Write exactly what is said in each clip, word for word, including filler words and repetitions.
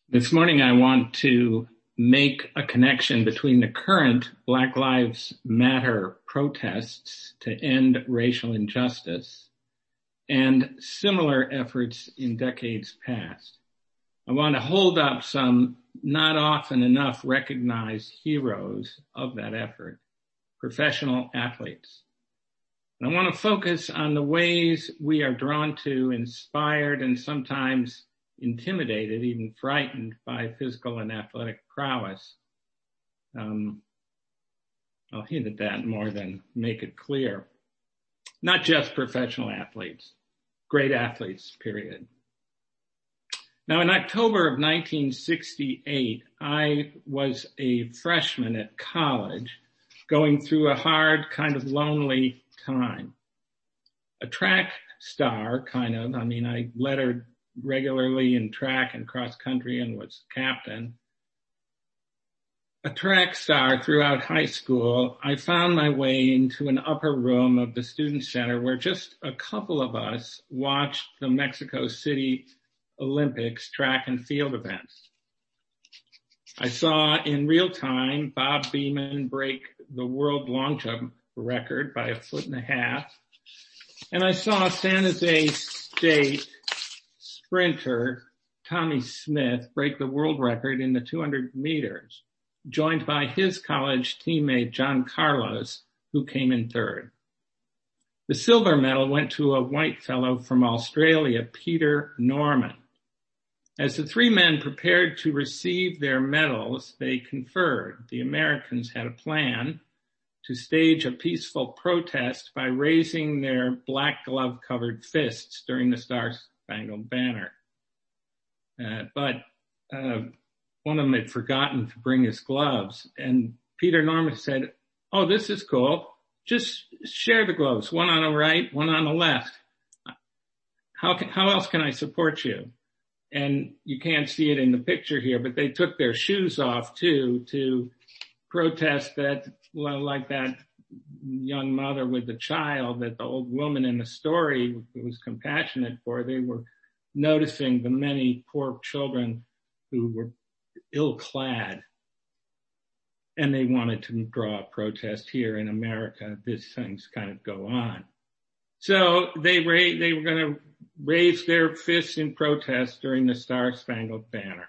This morning I want to make a connection between the current Black Lives Matter protests to end racial injustice and similar efforts in decades past. I want to hold up some not often enough recognized heroes of that effort, professional athletes. And I want to focus on the ways we are drawn to, inspired, and sometimes intimidated, even frightened by physical and athletic prowess. Um, I'll hint at that more than make it clear. Not just professional athletes, great athletes, period. Now, in October of nineteen sixty-eight, I was a freshman at college going through a hard, kind of lonely time. A track star, kind of, I mean, I lettered regularly in track and cross country and was captain. A track star throughout high school, I found my way into an upper room of the student center where just a couple of us watched the Mexico City Olympics track and field events. I saw in real time Bob Beamon break the world long jump record by a foot and a half. And I saw San Jose State sprinter Tommie Smith break the world record in the two hundred meters, joined by his college teammate John Carlos, who came in third. The silver medal went to a white fellow from Australia, Peter Norman. As the three men prepared to receive their medals, they conferred. The Americans had a plan to stage a peaceful protest by raising their black glove-covered fists during the Star-Spangled Banner. Uh, but uh, one of them had forgotten to bring his gloves, and Peter Norman said, "Oh, this is cool. Just share the gloves, one on the right, one on the left. How can, how else can I support you?" And you can't see it in the picture here, but they took their shoes off too to protest that, well, like that young mother with the child that the old woman in the story was compassionate for. They were noticing the many poor children who were ill-clad, and they wanted to draw a protest here in America. These things kind of go on. So they ra- they were going to raise their fists in protest during the Star-Spangled Banner.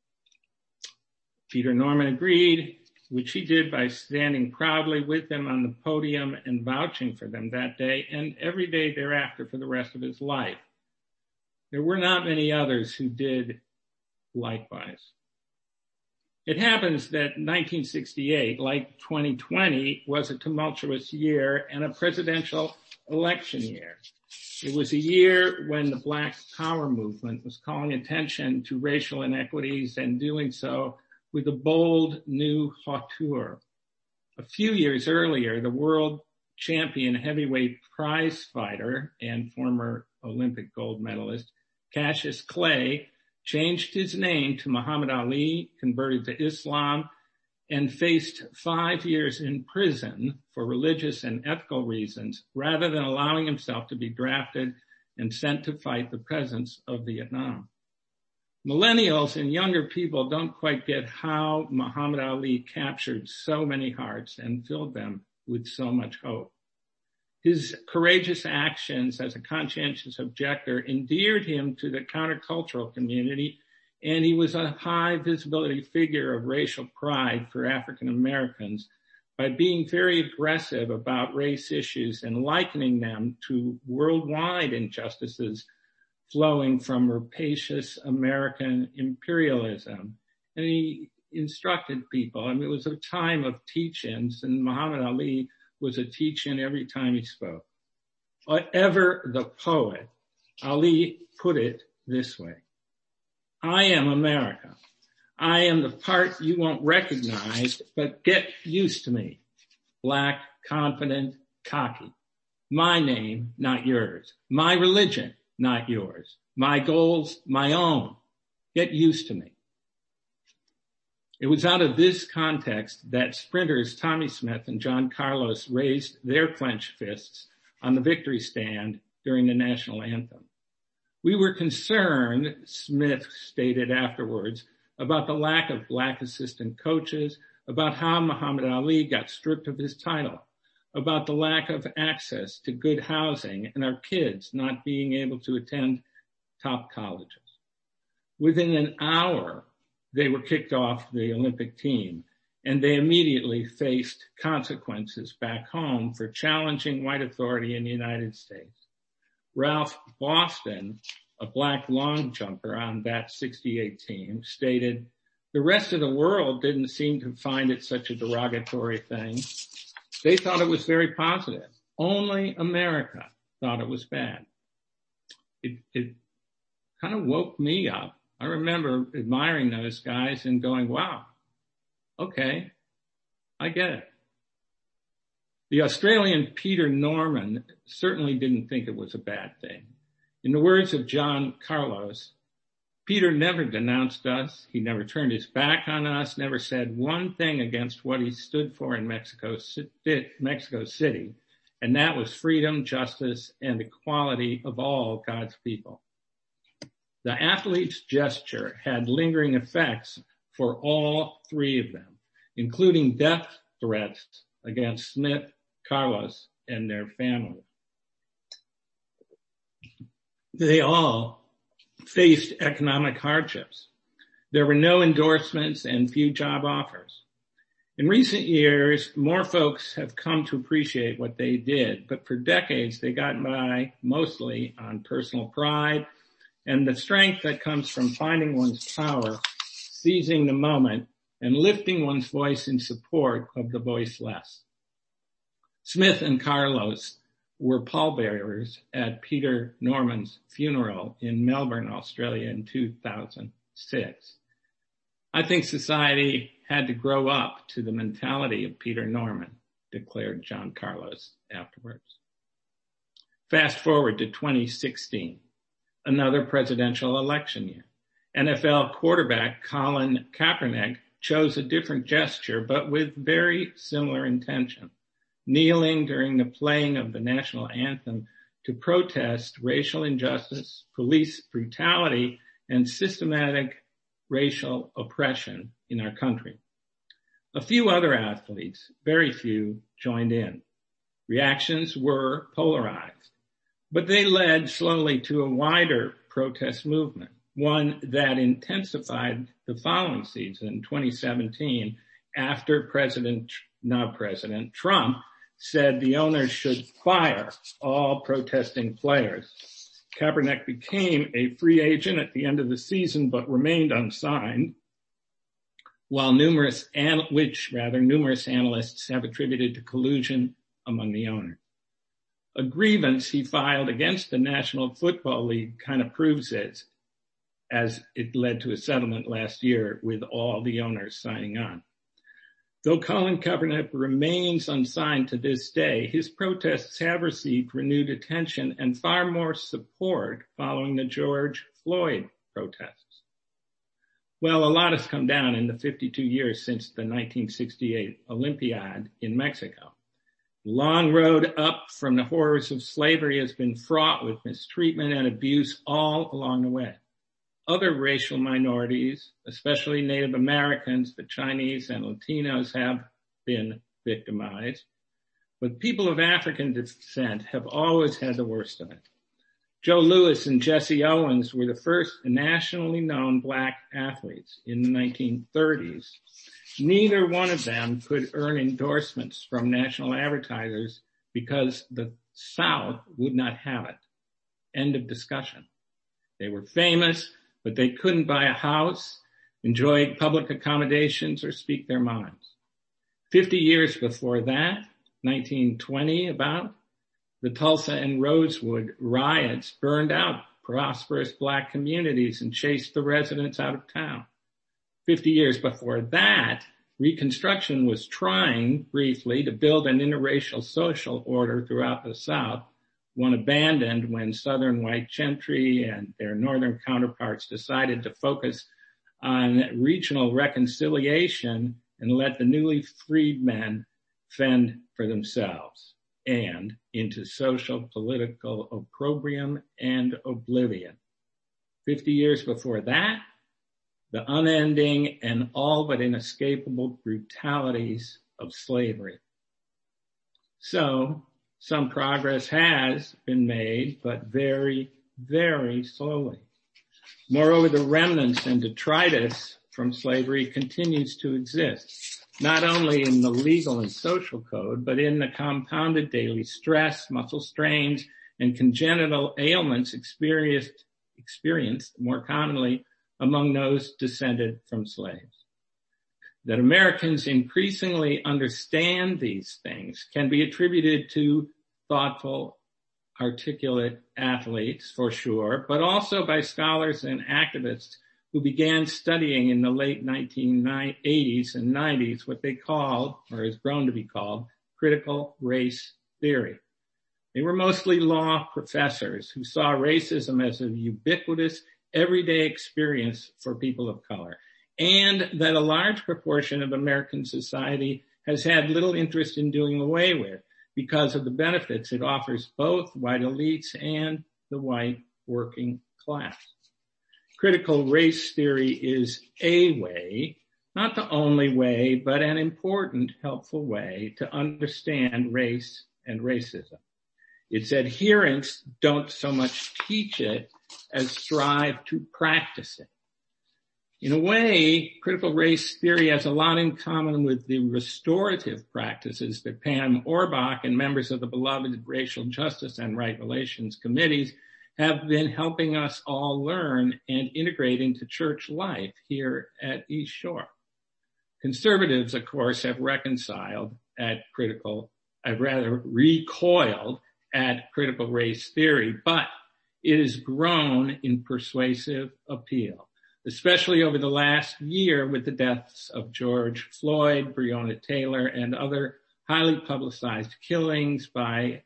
Peter Norman agreed, which he did by standing proudly with them on the podium and vouching for them that day and every day thereafter for the rest of his life. There were not many others who did likewise. It happens that nineteen sixty-eight, like twenty twenty, was a tumultuous year and a presidential election year. It was a year when the Black Power movement was calling attention to racial inequities and doing so with a bold new hauteur. A few years earlier, the world champion heavyweight prize fighter and former Olympic gold medalist Cassius Clay changed his name to Muhammad Ali, converted to Islam, and faced five years in prison for religious and ethical reasons, rather than allowing himself to be drafted and sent to fight the presence of Vietnam. Millennials and younger people don't quite get how Muhammad Ali captured so many hearts and filled them with so much hope. His courageous actions as a conscientious objector endeared him to the countercultural community, and he was a high visibility figure of racial pride for African Americans by being very aggressive about race issues and likening them to worldwide injustices flowing from rapacious American imperialism. And he instructed people. I mean, it was a time of teach-ins, and Muhammad Ali was a teach-in every time he spoke. Ever the poet, Ali put it this way: "I am America. I am the part you won't recognize, but get used to me. Black, confident, cocky. My name, not yours. My religion, not yours. My goals, my own. Get used to me." It was out of this context that sprinters Tommie Smith and John Carlos raised their clenched fists on the victory stand during the national anthem. "We were concerned," Smith stated afterwards, about the lack of black assistant coaches, about how Muhammad Ali got stripped of his title, about the lack of access to good housing and our kids not being able to attend top colleges. Within an hour, they were kicked off the Olympic team, and they immediately faced consequences back home for challenging white authority in the United States. Ralph Boston, a black long jumper on that sixty-eight team, stated, "The rest of the world didn't seem to find it such a derogatory thing. They thought it was very positive. Only America thought it was bad." It, it kind of woke me up. I remember admiring those guys and going, wow, okay, I get it. The Australian Peter Norman certainly didn't think it was a bad thing. In the words of John Carlos, Peter never denounced us. He never turned his back on us, never said one thing against what he stood for in Mexico, Mexico City, and that was freedom, justice, and equality of all God's people. The athlete's gesture had lingering effects for all three of them, including death threats against Smith, Carlos, and their family. They all faced economic hardships. There were no endorsements and few job offers. In recent years, more folks have come to appreciate what they did, but for decades they got by mostly on personal pride and the strength that comes from finding one's power, seizing the moment, and lifting one's voice in support of the voiceless. Smith and Carlos were pallbearers at Peter Norman's funeral in Melbourne, Australia in two thousand six. I think society had to grow up to the mentality of Peter Norman, declared John Carlos afterwards. Fast forward to twenty sixteen, another presidential election year. N F L quarterback Colin Kaepernick chose a different gesture, but with very similar intention, kneeling during the playing of the national anthem to protest racial injustice, police brutality, and systematic racial oppression in our country. A few other athletes, very few, joined in. Reactions were polarized, but they led slowly to a wider protest movement, one that intensified the following season, twenty seventeen, after President, now President Trump said the owners should fire all protesting players. Kaepernick became a free agent at the end of the season, but remained unsigned, while numerous, which rather numerous analysts have attributed to collusion among the owners. A grievance he filed against the National Football League kind of proves it, as it led to a settlement last year with all the owners signing on. Though Colin Kaepernick remains unsigned to this day, his protests have received renewed attention and far more support following the George Floyd protests. Well, a lot has come down in the fifty-two years since the nineteen sixty-eight Olympiad in Mexico. The long road up from the horrors of slavery has been fraught with mistreatment and abuse all along the way. Other racial minorities, especially Native Americans, the Chinese, and Latinos, have been victimized, but people of African descent have always had the worst of it. Joe Louis and Jesse Owens were the first nationally known black athletes in the nineteen thirties. Neither one of them could earn endorsements from national advertisers because the South would not have it. End of discussion. They were famous, but they couldn't buy a house, enjoy public accommodations, or speak their minds. Fifty years before that, nineteen twenty about, the Tulsa and Rosewood riots burned out prosperous black communities and chased the residents out of town. Fifty years before that, Reconstruction was trying briefly to build an interracial social order throughout the South, one abandoned when Southern white gentry and their Northern counterparts decided to focus on regional reconciliation and let the newly freed men fend for themselves, and into social political opprobrium and oblivion. Fifty years before that, the unending and all but inescapable brutalities of slavery. So, some progress has been made, but very, very slowly. Moreover, the remnants and detritus from slavery continues to exist, not only in the legal and social code, but in the compounded daily stress, muscle strains, and congenital ailments experienced, experienced more commonly among those descended from slaves. That Americans increasingly understand these things can be attributed to thoughtful, articulate athletes, for sure, but also by scholars and activists who began studying in the late nineteen eighties and nineties what they called, or has grown to be called, critical race theory. They were mostly law professors who saw racism as a ubiquitous, everyday experience for people of color, and that a large proportion of American society has had little interest in doing away with because of the benefits it offers both white elites and the white working class. Critical race theory is a way, not the only way, but an important, helpful way to understand race and racism. Its adherents don't so much teach it as strive to practice it. In a way, critical race theory has a lot in common with the restorative practices that Pam Orbach and members of the beloved Racial Justice and Right Relations committees have been helping us all learn and integrate into church life here at East Shore. Conservatives, of course, have reconciled at critical, I've rather recoiled at critical race theory, but it has grown in persuasive appeal, especially over the last year with the deaths of George Floyd, Breonna Taylor, and other highly publicized killings by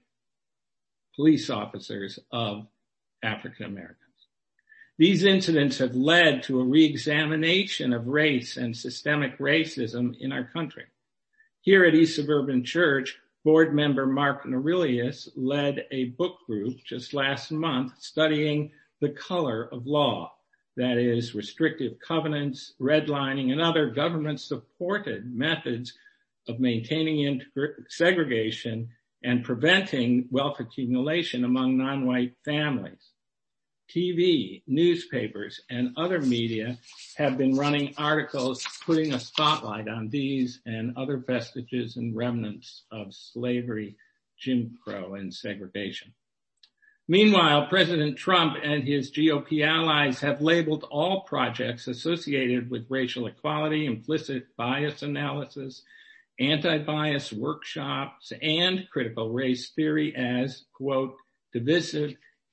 police officers of African Americans. These incidents have led to a re-examination of race and systemic racism in our country. Here at East Suburban Church, board member Mark Norilius led a book group just last month studying the color of law, that is, restrictive covenants, redlining, and other government-supported methods of maintaining segregation and preventing wealth accumulation among non-white families. T V, newspapers, and other media have been running articles putting a spotlight on these and other vestiges and remnants of slavery, Jim Crow, and segregation. Meanwhile, President Trump and his G O P allies have labeled all projects associated with racial equality, implicit bias analysis, anti-bias workshops, and critical race theory as, quote, divisive,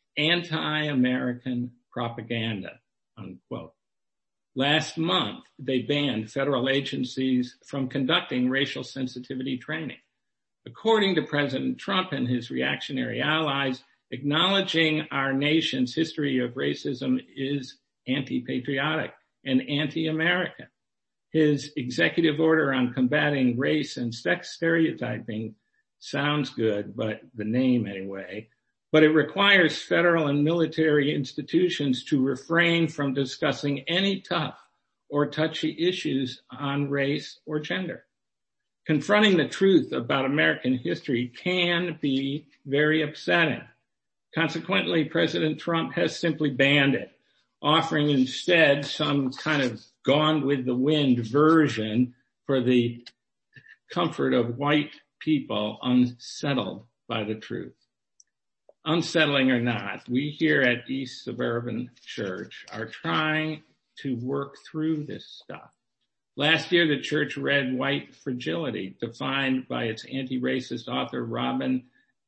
anti-American propaganda, unquote. Last month, they banned federal agencies from conducting racial sensitivity training. According to President Trump and his reactionary allies, acknowledging our nation's history of racism is anti-patriotic and anti-American. His executive order on combating race and sex stereotyping sounds good, but the name anyway, but it requires federal and military institutions to refrain from discussing any tough or touchy issues on race or gender. Confronting the truth about American history can be very upsetting. Consequently, President Trump has simply banned it, offering instead some kind of gone with the wind version for the comfort of white people unsettled by the truth. Unsettling or not, we here at East Suburban Church are trying to work through this stuff. Last year, the church read White Fragility, defined by its anti-racist author Robin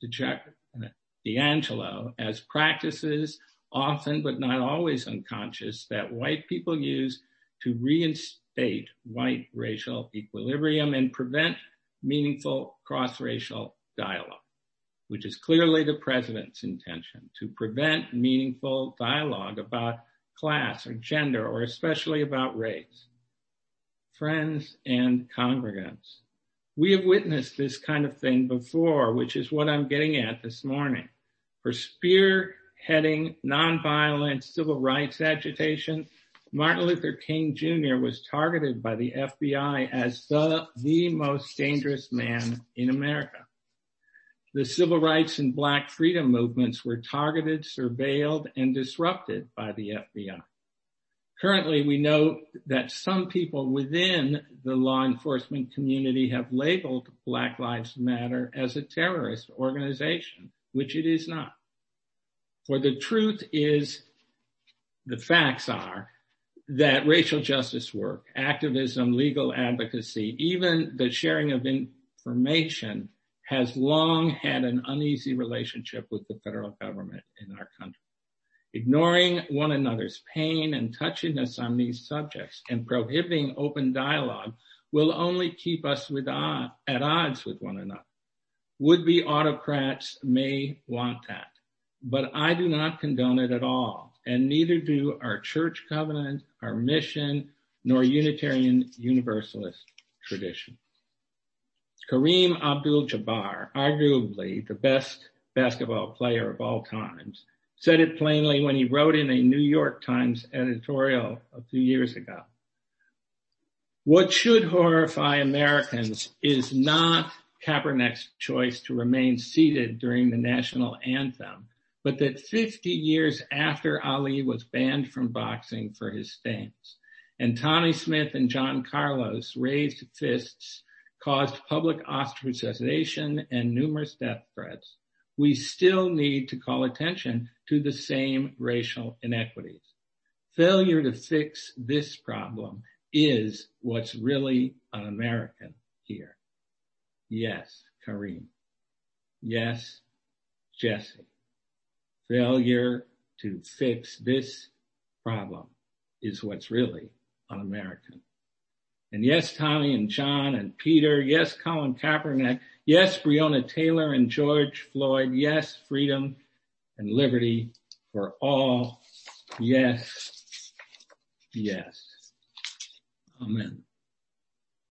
DiAngelo as practices, often but not always unconscious, that white people use to reinstate white racial equilibrium and prevent meaningful cross-racial dialogue, which is clearly the president's intention, to prevent meaningful dialogue about class or gender, or especially about race. Friends and congregants, we have witnessed this kind of thing before, which is what I'm getting at this morning. For spearheading nonviolent civil rights agitation, Martin Luther King Junior was targeted by the F B I as the, the most dangerous man in America. The civil rights and black freedom movements were targeted, surveilled, and disrupted by the F B I. Currently, we know that some people within the law enforcement community have labeled Black Lives Matter as a terrorist organization, which it is not. For the truth is, the facts are that racial justice work, activism, legal advocacy, even the sharing of information has long had an uneasy relationship with the federal government in our country. Ignoring one another's pain and touching us on these subjects and prohibiting open dialogue will only keep us with odd, at odds with one another. Would-be autocrats may want that, but I do not condone it at all, and neither do our church covenant, our mission, nor Unitarian Universalist tradition. Kareem Abdul-Jabbar, arguably the best basketball player of all times, said it plainly when he wrote in a New York Times editorial a few years ago. What should horrify Americans is not Kaepernick's choice to remain seated during the national anthem, but that fifty years after Ali was banned from boxing for his stance, and Tommy Smith and John Carlos raised fists, caused public ostracization and numerous death threats, we still need to call attention to the same racial inequities. Failure to fix this problem is what's really un-American here. Yes, Kareem. Yes, Jesse. Failure to fix this problem is what's really un-American. And yes, Tommy and John and Peter. Yes, Colin Kaepernick. Yes, Breonna Taylor and George Floyd. Yes, freedom and liberty for all. Yes, yes. Amen.